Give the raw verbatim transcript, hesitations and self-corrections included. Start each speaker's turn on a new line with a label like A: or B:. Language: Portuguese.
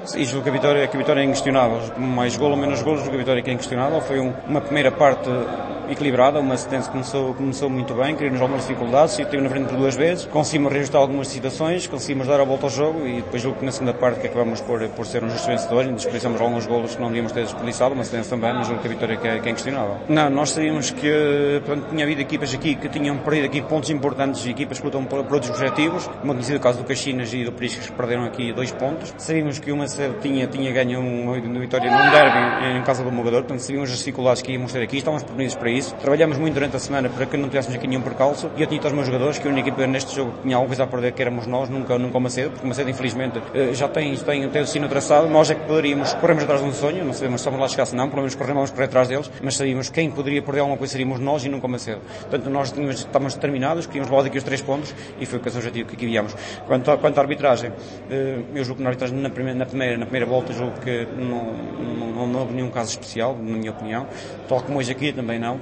A: Sim, julgo que a vitória, que a vitória é inquestionável. Mais golo ou menos golos, julgo que a vitória é inquestionável. Foi um, uma primeira parte equilibrada, uma assistência que começou, começou muito bem, criou-nos algumas dificuldades, e teve na frente por duas vezes, conseguimos reajustar algumas situações, conseguimos dar a volta ao jogo e depois julgo que na segunda parte que acabamos por, por ser um justo vencedor, desperdiçamos alguns golos que não devíamos ter desperdiçado, uma assistência também, mas julgo que a vitória que é, que é inquestionável. Não, nós sabíamos que portanto, tinha havido equipas aqui que tinham perdido aqui pontos importantes, equipas que lutam por, por outros objetivos, como tinha sido o caso do Caxinas e do Priscas, que perderam aqui dois pontos. Sabíamos que uma tinha, tinha ganho uma, uma vitória num derby em casa do Mogador, portanto sabíamos as dificuldades que íamos ter aqui, estávamos preparados para isso. Trabalhamos muito durante a semana para que não tivéssemos aqui nenhum percalço, e eu tinha aos meus jogadores que a única equipa neste jogo que tinha alguma coisa a perder, que éramos nós, nunca, nunca o Macedo, porque o Macedo infelizmente já tem, tem, tem o sino traçado, nós é que poderíamos, corremos atrás de um sonho, não sabemos se estamos lá chegar se não, pelo menos corremos, vamos correr atrás deles, mas sabíamos que quem poderia perder alguma coisa seríamos nós e nunca o Macedo. Portanto, nós tínhamos, estávamos determinados, queríamos levar daqui os três pontos e foi o que esse objetivo que aqui viemos. Quanto, a, quanto à arbitragem, eu julgo que na arbitragem na primeira, na primeira, na primeira volta, julgo que não, não, não, não houve nenhum caso especial, na minha opinião, tal como hoje aqui também não.